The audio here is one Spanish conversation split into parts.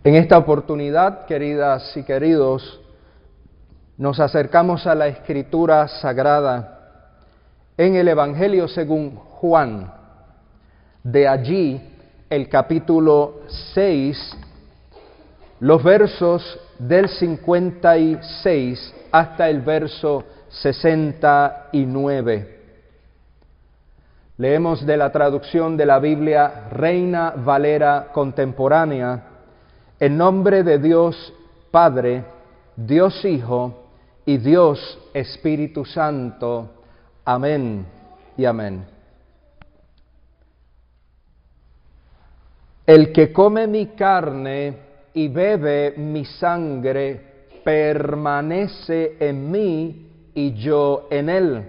En esta oportunidad, queridas y queridos, nos acercamos a la Escritura Sagrada en el Evangelio según Juan. De allí, el capítulo 6, los versos del 56 hasta el verso 69. Leemos de la traducción de la Biblia Reina Valera Contemporánea, en nombre de Dios Padre, Dios Hijo y Dios Espíritu Santo. Amén y amén. El que come mi carne y bebe mi sangre permanece en mí y yo en él.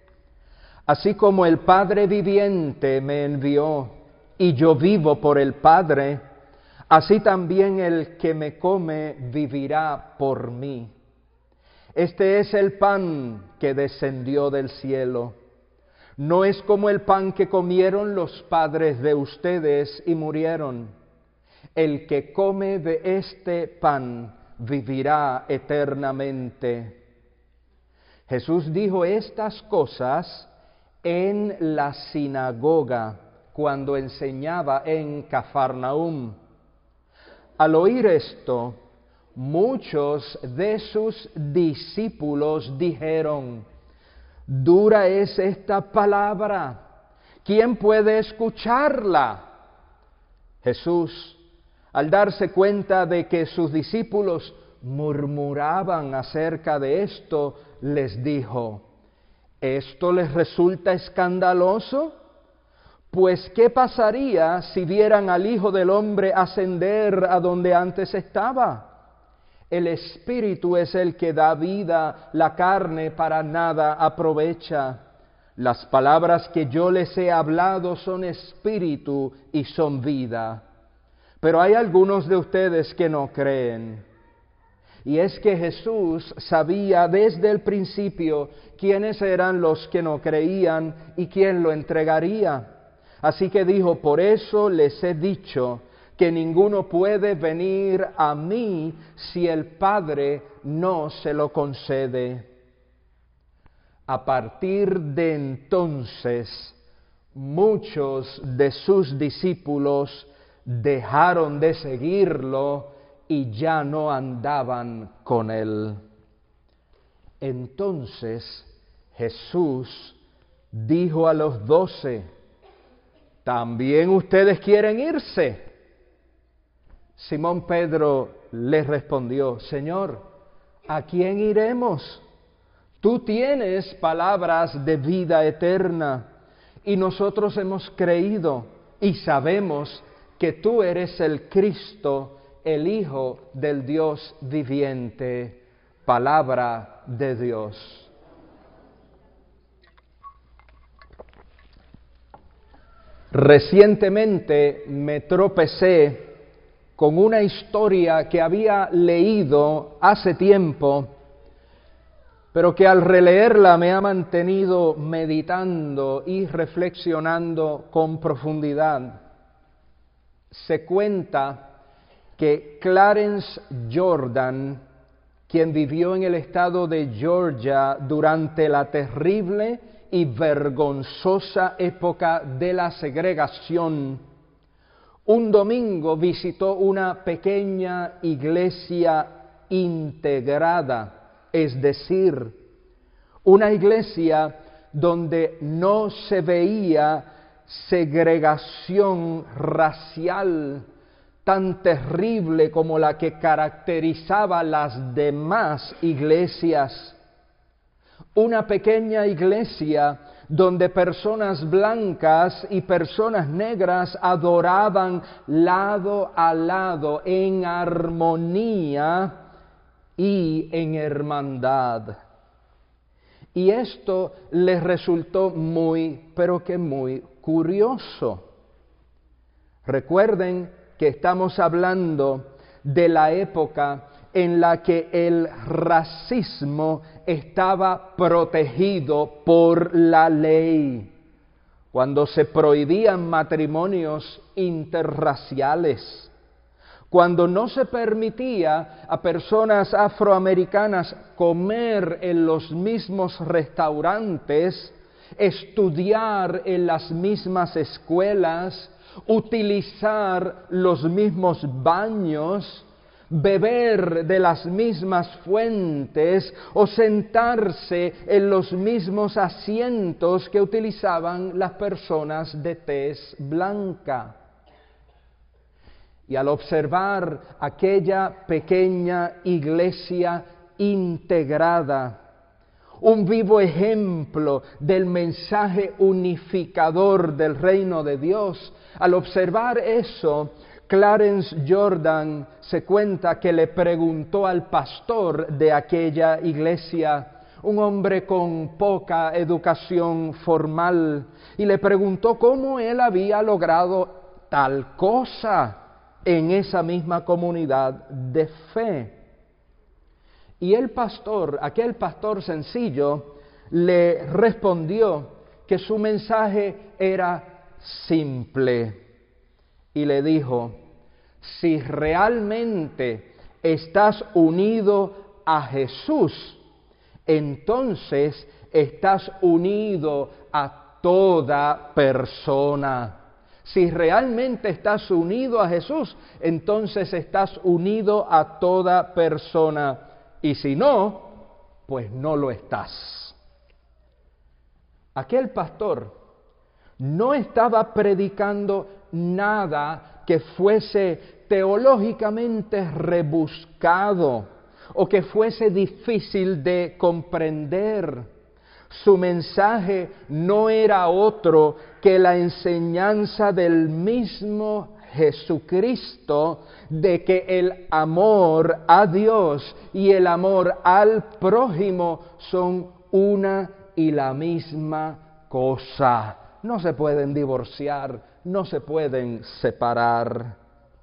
Así como el Padre viviente me envió y yo vivo por el Padre, así también el que me come vivirá por mí. Este es el pan que descendió del cielo. No es como el pan que comieron los padres de ustedes y murieron. El que come de este pan vivirá eternamente. Jesús dijo estas cosas en la sinagoga cuando enseñaba en Cafarnaúm. Al oír esto, muchos de sus discípulos dijeron: «Dura es esta palabra, ¿quién puede escucharla?». Jesús, al darse cuenta de que sus discípulos murmuraban acerca de esto, les dijo: ¿esto les resulta escandaloso? Pues, ¿qué pasaría si vieran al Hijo del Hombre ascender a donde antes estaba? El Espíritu es el que da vida, la carne para nada aprovecha. Las palabras que yo les he hablado son espíritu y son vida. Pero hay algunos de ustedes que no creen. Y es que Jesús sabía desde el principio quiénes eran los que no creían y quién lo entregaría. Así que dijo: por eso les he dicho que ninguno puede venir a mí si el Padre no se lo concede. A partir de entonces, muchos de sus discípulos dejaron de seguirlo y ya no andaban con él. Entonces Jesús dijo a los 12: ¿también ustedes quieren irse? Simón Pedro le respondió: Señor, ¿a quién iremos? Tú tienes palabras de vida eterna, y nosotros hemos creído y sabemos que tú eres el Cristo, el Hijo del Dios viviente. Palabra de Dios. Recientemente me tropecé con una historia que había leído hace tiempo, pero que al releerla me ha mantenido meditando y reflexionando con profundidad. Se cuenta que Clarence Jordan, quien vivió en el estado de Georgia durante la terrible y vergonzosa época de la segregación, un domingo visitó una pequeña iglesia integrada, es decir, una iglesia donde no se veía segregación racial tan terrible como la que caracterizaba las demás iglesias. Una pequeña iglesia donde personas blancas y personas negras adoraban lado a lado en armonía y en hermandad. Y esto les resultó muy, pero que muy curioso. Recuerden que estamos hablando de la época en la que el racismo estaba protegido por la ley, cuando se prohibían matrimonios interraciales, cuando no se permitía a personas afroamericanas comer en los mismos restaurantes, estudiar en las mismas escuelas, utilizar los mismos baños, beber de las mismas fuentes o sentarse en los mismos asientos que utilizaban las personas de tez blanca. Y al observar aquella pequeña iglesia integrada, un vivo ejemplo del mensaje unificador del reino de Dios, al observar eso, Clarence Jordan se cuenta que le preguntó al pastor de aquella iglesia, un hombre con poca educación formal, y le preguntó cómo él había logrado tal cosa en esa misma comunidad de fe. Y el pastor, aquel pastor sencillo, le respondió que su mensaje era simple y le dijo: si realmente estás unido a Jesús, entonces estás unido a toda persona. Si realmente estás unido a Jesús, entonces estás unido a toda persona. Y si no, pues no lo estás. Aquel pastor no estaba predicando nada que fuese teológicamente rebuscado o que fuese difícil de comprender. Su mensaje no era otro que la enseñanza del mismo Jesucristo de que el amor a Dios y el amor al prójimo son una y la misma cosa. No se pueden divorciar, no se pueden separar.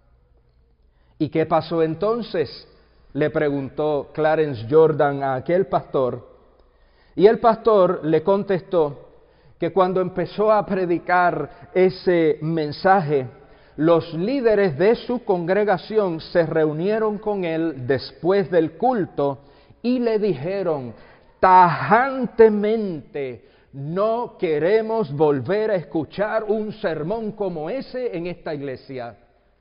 ¿Y qué pasó entonces?, le preguntó Clarence Jordan a aquel pastor. Y el pastor le contestó que cuando empezó a predicar ese mensaje, los líderes de su congregación se reunieron con él después del culto y le dijeron tajantemente: no queremos volver a escuchar un sermón como ese en esta iglesia.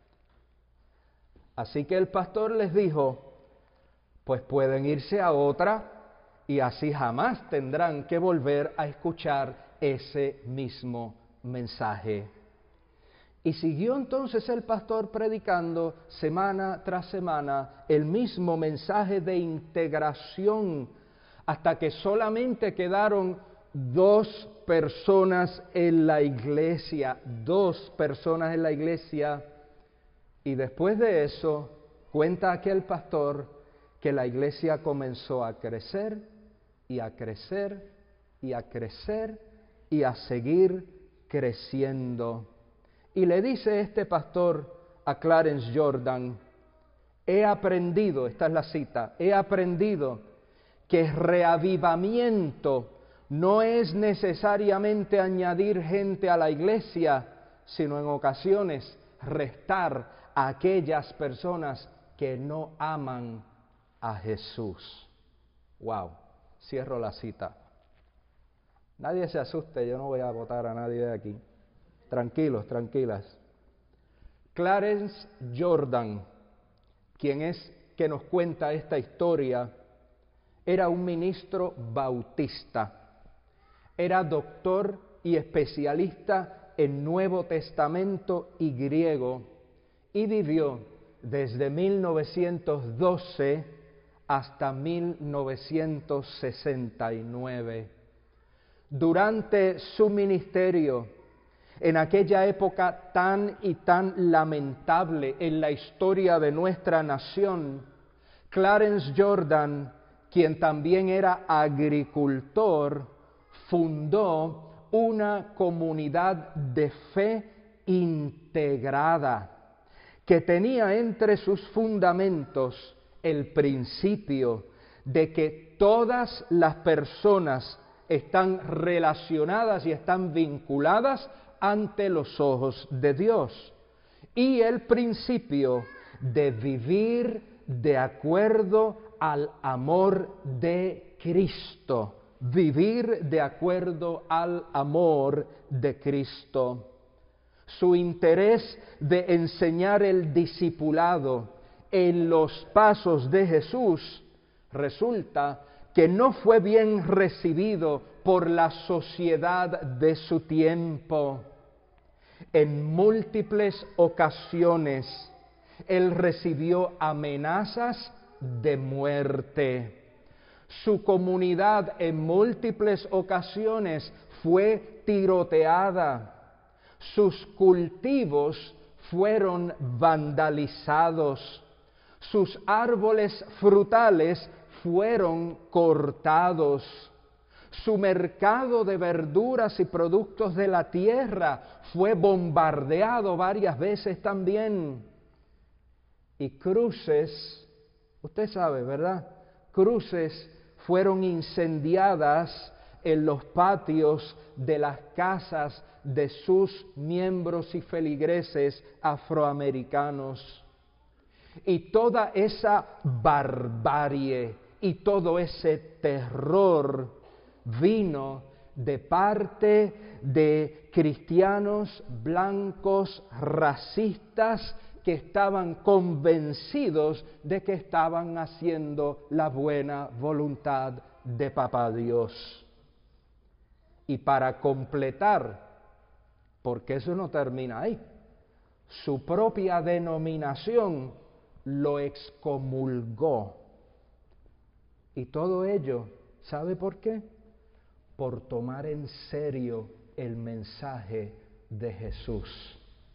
Así que el pastor les dijo: pues pueden irse a otra y así jamás tendrán que volver a escuchar ese mismo mensaje. Y siguió entonces el pastor predicando semana tras semana el mismo mensaje de integración, hasta que solamente quedaron 2 personas en la iglesia, 2 personas en la iglesia. Y después de eso, cuenta aquel pastor que la iglesia comenzó a crecer y a crecer y a crecer y a seguir creciendo. Y le dice este pastor a Clarence Jordan: he aprendido, esta es la cita, he aprendido que reavivamiento no es necesariamente añadir gente a la iglesia, sino en ocasiones restar a aquellas personas que no aman a Jesús. Wow, cierro la cita. Nadie se asuste, yo no voy a votar a nadie de aquí. Tranquilos, tranquilas. Clarence Jordan, quien es que nos cuenta esta historia, era un ministro bautista. Era doctor y especialista en Nuevo Testamento y griego y vivió desde 1912 hasta 1969. Durante su ministerio, en aquella época tan y tan lamentable en la historia de nuestra nación, Clarence Jordan, quien también era agricultor, fundó una comunidad de fe integrada que tenía entre sus fundamentos el principio de que todas las personas están relacionadas y están vinculadas ante los ojos de Dios, y el principio de vivir de acuerdo al amor de Cristo. Vivir de acuerdo al amor de Cristo. Su interés de enseñar el discipulado en los pasos de Jesús resulta que no fue bien recibido por la sociedad de su tiempo. En múltiples ocasiones, él recibió amenazas de muerte. Su comunidad en múltiples ocasiones fue tiroteada. Sus cultivos fueron vandalizados. Sus árboles frutales fueron cortados. Su mercado de verduras y productos de la tierra fue bombardeado varias veces también. Y cruces, usted sabe, ¿verdad? Cruces fueron incendiadas en los patios de las casas de sus miembros y feligreses afroamericanos. Y toda esa barbarie y todo ese terror vino de parte de cristianos blancos racistas que estaban convencidos de que estaban haciendo la buena voluntad de Papá Dios. Y para completar, porque eso no termina ahí, su propia denominación lo excomulgó. Y todo ello, ¿sabe por qué? Por tomar en serio el mensaje de Jesús.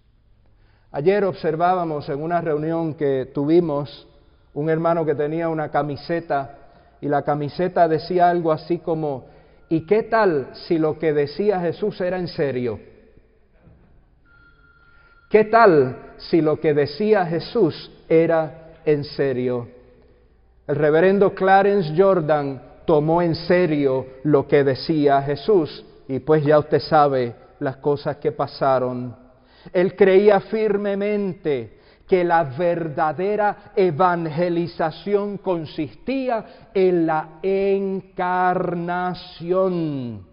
Ayer observábamos en una reunión que tuvimos un hermano que tenía una camiseta y la camiseta decía algo así como: ¿y qué tal si lo que decía Jesús era en serio? ¿Qué tal si lo que decía Jesús era en serio? El reverendo Clarence Jordan tomó en serio lo que decía Jesús y pues ya usted sabe las cosas que pasaron. Él creía firmemente que la verdadera evangelización consistía en la encarnación.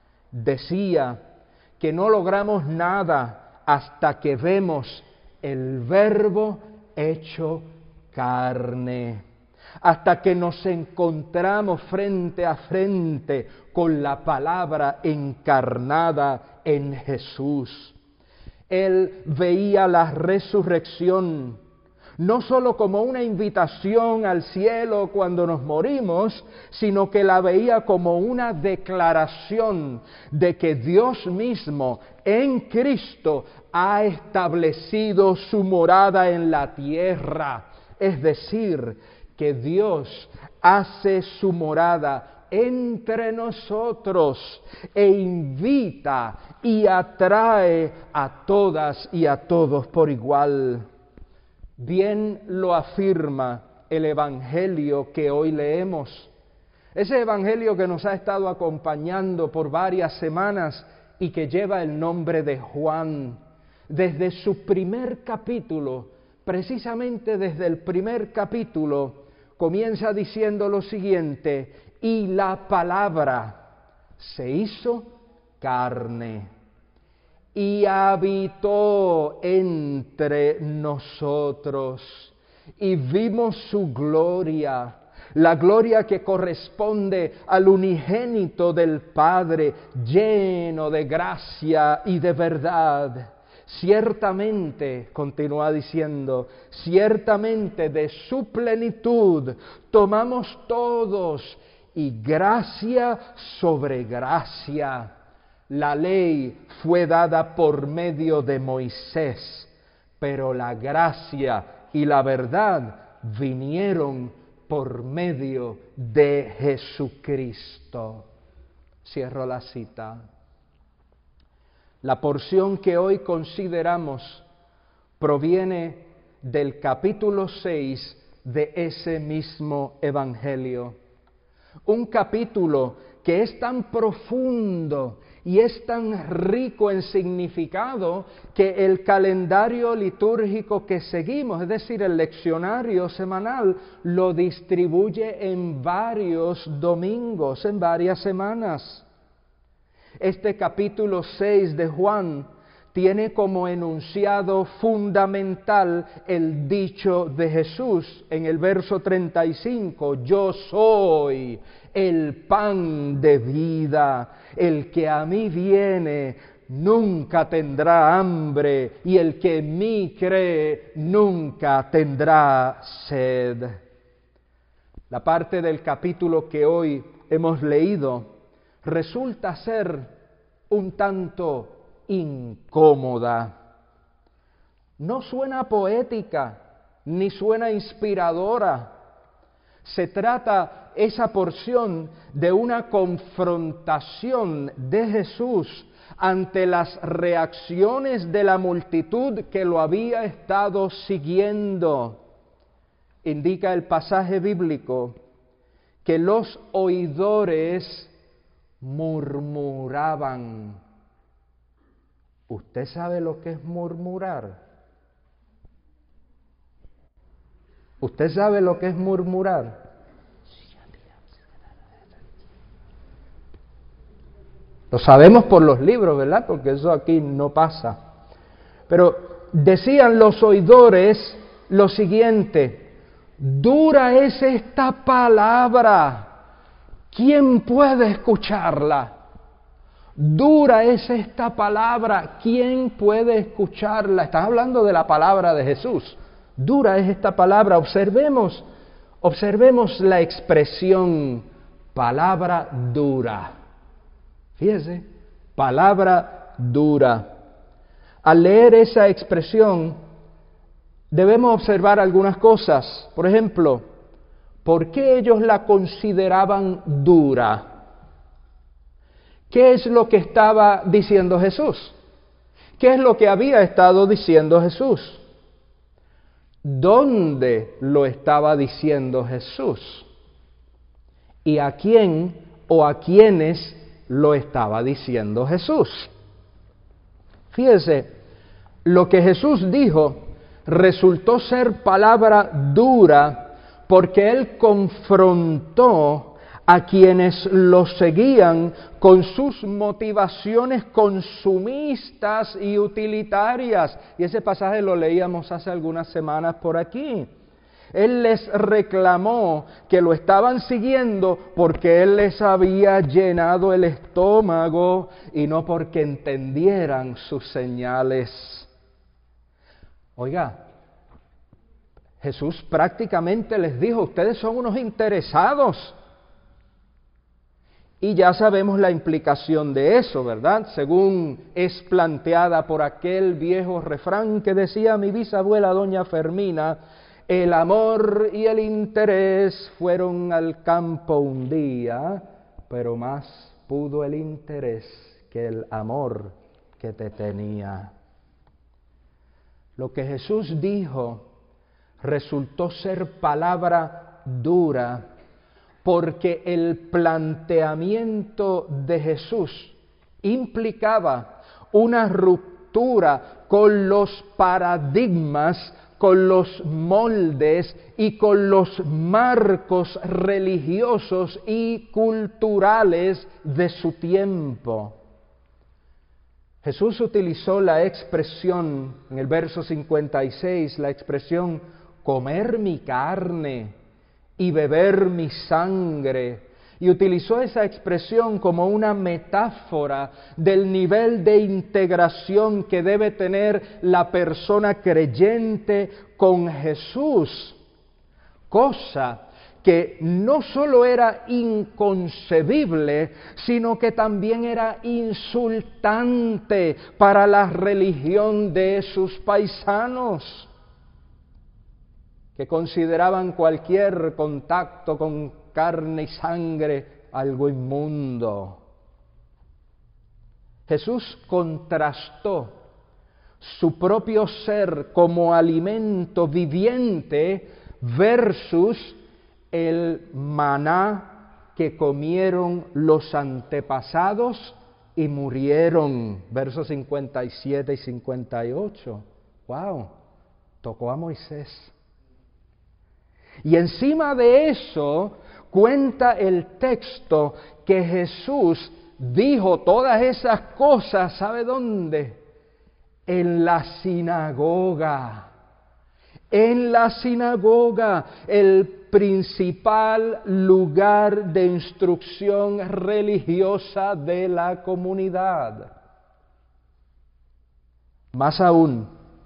Decía que no logramos nada hasta que vemos el Verbo hecho carne, hasta que nos encontramos frente a frente con la palabra encarnada en Jesús. Él veía la resurrección no solo como una invitación al cielo cuando nos morimos, sino que la veía como una declaración de que Dios mismo en Cristo ha establecido su morada en la tierra. Es decir, que Dios hace su morada entre nosotros e invita y atrae a todas y a todos por igual. Bien lo afirma el Evangelio que hoy leemos. Ese Evangelio que nos ha estado acompañando por varias semanas y que lleva el nombre de Juan. Desde su primer capítulo, precisamente desde el primer capítulo, comienza diciendo lo siguiente: y la palabra se hizo carne y habitó entre nosotros, y vimos su gloria, la gloria que corresponde al unigénito del Padre, lleno de gracia y de verdad. Ciertamente, continúa diciendo, ciertamente de su plenitud tomamos todos, y gracia sobre gracia. La ley fue dada por medio de Moisés, pero la gracia y la verdad vinieron por medio de Jesucristo. Cierro la cita. La porción que hoy consideramos proviene del capítulo 6 de ese mismo Evangelio. Un capítulo que es tan profundo Y es tan rico en significado que el calendario litúrgico que seguimos, es decir, el leccionario semanal, lo distribuye en varios domingos, en varias semanas. Este capítulo 6 de Juan tiene como enunciado fundamental el dicho de Jesús en el verso 35, yo soy el pan de vida, el que a mí viene nunca tendrá hambre y el que en mí cree nunca tendrá sed. La parte del capítulo que hoy hemos leído resulta ser un tanto incómoda. No suena poética, ni suena inspiradora. Se trata esa porción de una confrontación de Jesús ante las reacciones de la multitud que lo había estado siguiendo. Indica el pasaje bíblico que los oidores murmuraban. ¿Usted sabe lo que es murmurar? ¿Usted sabe lo que es murmurar? Lo sabemos por los libros, ¿verdad? Porque eso aquí no pasa. Pero decían los oidores lo siguiente: dura es esta palabra, ¿quién puede escucharla? Dura es esta palabra, ¿quién puede escucharla? Estás hablando de la palabra de Jesús. Dura es esta palabra. Observemos la expresión palabra dura. Fíjese, palabra dura. Al leer esa expresión, debemos observar algunas cosas. Por ejemplo, ¿por qué ellos la consideraban dura? ¿Qué es lo que estaba diciendo Jesús? ¿Qué es lo que había estado diciendo Jesús? ¿Dónde lo estaba diciendo Jesús? ¿Y a quién o a quiénes lo estaba diciendo Jesús? Fíjese, lo que Jesús dijo resultó ser palabra dura porque Él confrontó a quienes lo seguían con sus motivaciones consumistas y utilitarias. Y ese pasaje lo leíamos hace algunas semanas por aquí. Él les reclamó que lo estaban siguiendo porque Él les había llenado el estómago y no porque entendieran sus señales. Oiga, Jesús prácticamente les dijo: ustedes son unos interesados. Y ya sabemos la implicación de eso, ¿verdad? Según es planteada por aquel viejo refrán que decía mi bisabuela doña Fermina: el amor y el interés fueron al campo un día, pero más pudo el interés que el amor que te tenía. Lo que Jesús dijo resultó ser palabra dura, porque el planteamiento de Jesús implicaba una ruptura con los paradigmas, con los moldes y con los marcos religiosos y culturales de su tiempo. Jesús utilizó la expresión, en el verso 56, la expresión comer mi carne y beber mi sangre, y utilizó esa expresión como una metáfora del nivel de integración que debe tener la persona creyente con Jesús, cosa que no solo era inconcebible, sino que también era insultante para la religión de sus paisanos, que consideraban cualquier contacto con carne y sangre algo inmundo. Jesús contrastó su propio ser como alimento viviente versus el maná que comieron los antepasados y murieron. Versos 57 y 58. ¡Wow! Tocó a Moisés. Y encima de eso, cuenta el texto que Jesús dijo todas esas cosas, ¿sabe dónde? En la sinagoga. En la sinagoga, el principal lugar de instrucción religiosa de la comunidad. Más aún,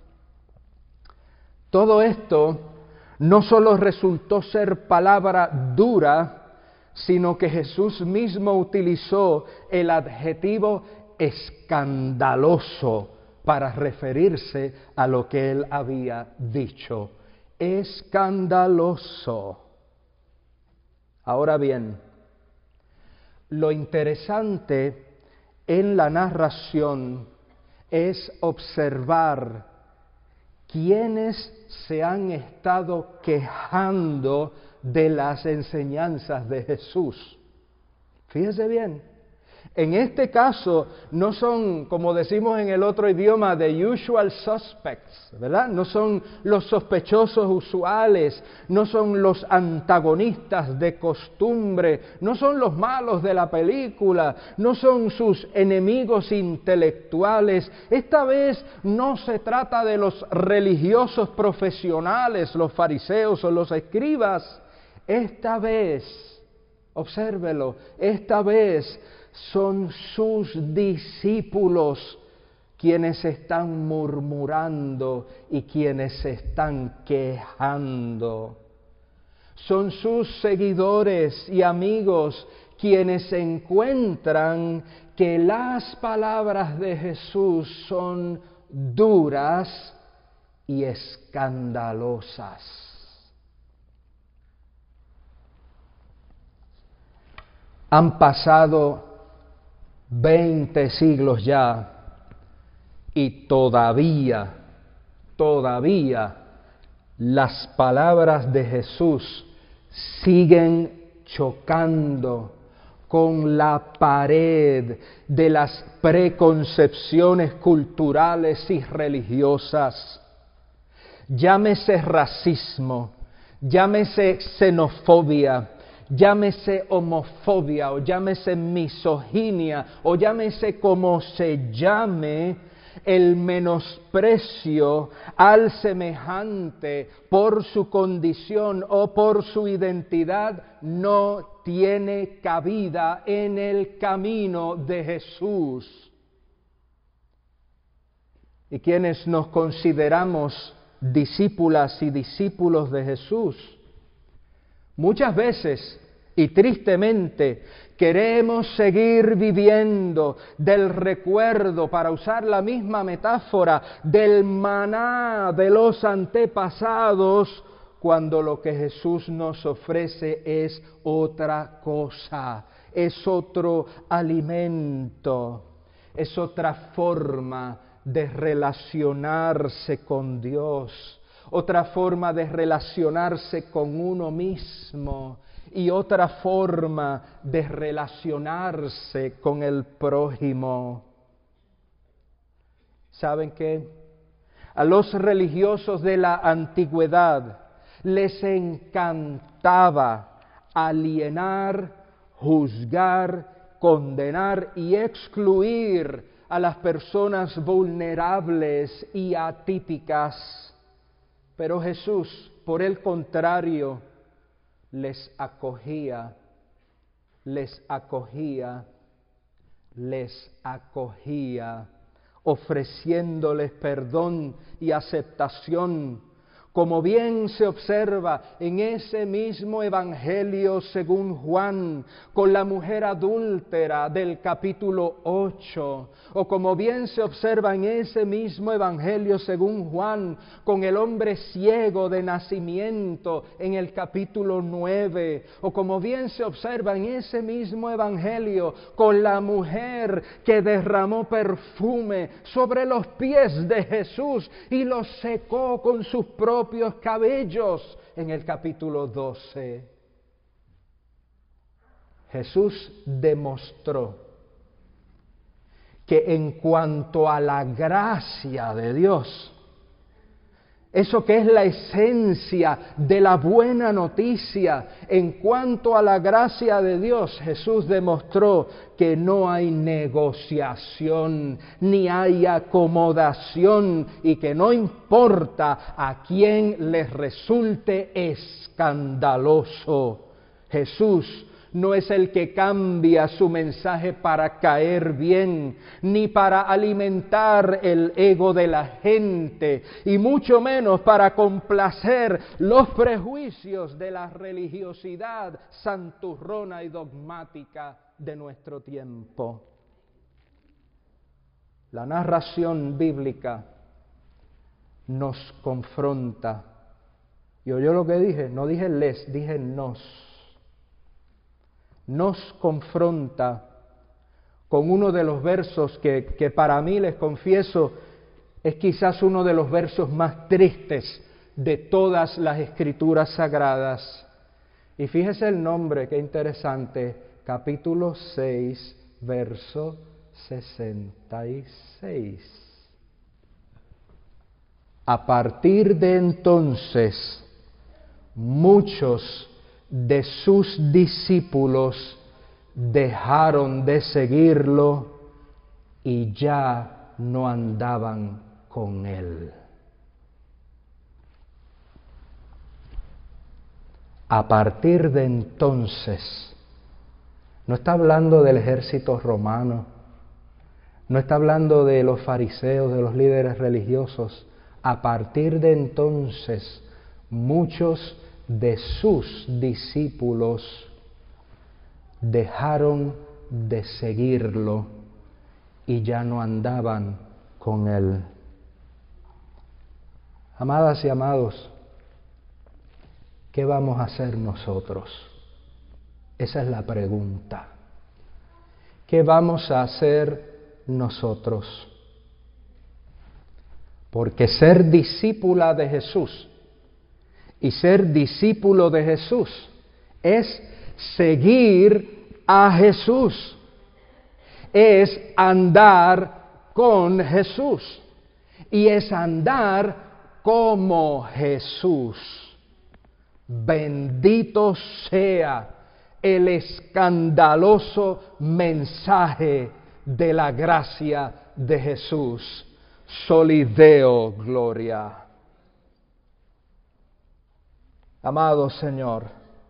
todo esto no solo resultó ser palabra dura, sino que Jesús mismo utilizó el adjetivo escandaloso para referirse a lo que él había dicho. Escandaloso. Ahora bien, lo interesante en la narración es observar quiénes se han estado quejando de las enseñanzas de Jesús. Fíjese bien. En este caso, no son, como decimos en el otro idioma, the usual suspects, ¿verdad? No son los sospechosos usuales, no son los antagonistas de costumbre, no son los malos de la película, no son sus enemigos intelectuales. Esta vez no se trata de los religiosos profesionales, los fariseos o los escribas. Esta vez, obsérvelo, esta vez son sus discípulos quienes están murmurando y quienes se están quejando. Son sus seguidores y amigos quienes encuentran que las palabras de Jesús son duras y escandalosas. Han pasado 20 siglos ya y todavía las palabras de Jesús siguen chocando con la pared de las preconcepciones culturales y religiosas. Llámese racismo, llámese xenofobia, llámese homofobia o llámese misoginia o llámese como se llame, el menosprecio al semejante por su condición o por su identidad no tiene cabida en el camino de Jesús. Y quienes nos consideramos discípulas y discípulos de Jesús, muchas veces y tristemente queremos seguir viviendo del recuerdo, para usar la misma metáfora, del maná de los antepasados, cuando lo que Jesús nos ofrece es otra cosa, es otro alimento, es otra forma de relacionarse con Dios, otra forma de relacionarse con uno mismo y otra forma de relacionarse con el prójimo. ¿Saben qué? A los religiosos de la antigüedad les encantaba alienar, juzgar, condenar y excluir a las personas vulnerables y atípicas. Pero Jesús, por el contrario, les acogía, ofreciéndoles perdón y aceptación, como bien se observa en ese mismo Evangelio según Juan, con la mujer adúltera del capítulo 8, o como bien se observa en ese mismo Evangelio según Juan, con el hombre ciego de nacimiento en el capítulo 9, o como bien se observa en ese mismo Evangelio con la mujer que derramó perfume sobre los pies de Jesús y los secó con sus propios cabellos en el capítulo 12. Jesús demostró que en cuanto a la gracia de Dios, eso que es la esencia de la buena noticia, en cuanto a la gracia de Dios, Jesús demostró que no hay negociación, ni hay acomodación, y que no importa a quién les resulte escandaloso. Jesús no es el que cambia su mensaje para caer bien, ni para alimentar el ego de la gente, y mucho menos para complacer los prejuicios de la religiosidad santurrona y dogmática de nuestro tiempo. La narración bíblica nos confronta. Y oyó lo que dije, no dije les, dije nos confronta con uno de los versos que para mí, les confieso, es quizás uno de los versos más tristes de todas las Escrituras Sagradas. Y fíjese el nombre, qué interesante, capítulo 6, verso 66. A partir de entonces, muchos de sus discípulos dejaron de seguirlo y ya no andaban con él. A partir de entonces, no está hablando del ejército romano, no está hablando de los fariseos, de los líderes religiosos. A partir de entonces, muchos de sus discípulos dejaron de seguirlo y ya no andaban con él. Amadas y amados, ¿qué vamos a hacer nosotros? Esa es la pregunta. ¿Qué vamos a hacer nosotros? Porque ser discípula de Jesús y ser discípulo de Jesús es seguir a Jesús, es andar con Jesús y es andar como Jesús. Bendito sea el escandaloso mensaje de la gracia de Jesús. Soli Deo Gloria. Amado Señor,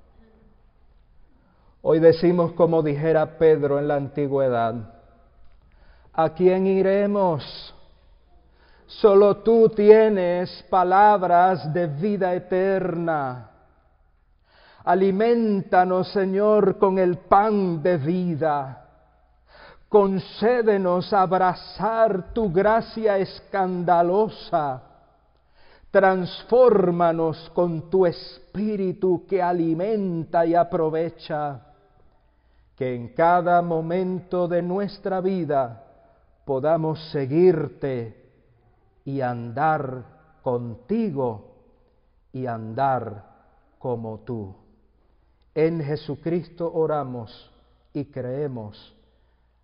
hoy decimos como dijera Pedro en la antigüedad, ¿a quién iremos? Solo tú tienes palabras de vida eterna. Aliméntanos, Señor, con el pan de vida. Concédenos abrazar tu gracia escandalosa. Transfórmanos con tu Espíritu que alimenta y aprovecha, que en cada momento de nuestra vida podamos seguirte y andar contigo y andar como tú. En Jesucristo oramos y creemos.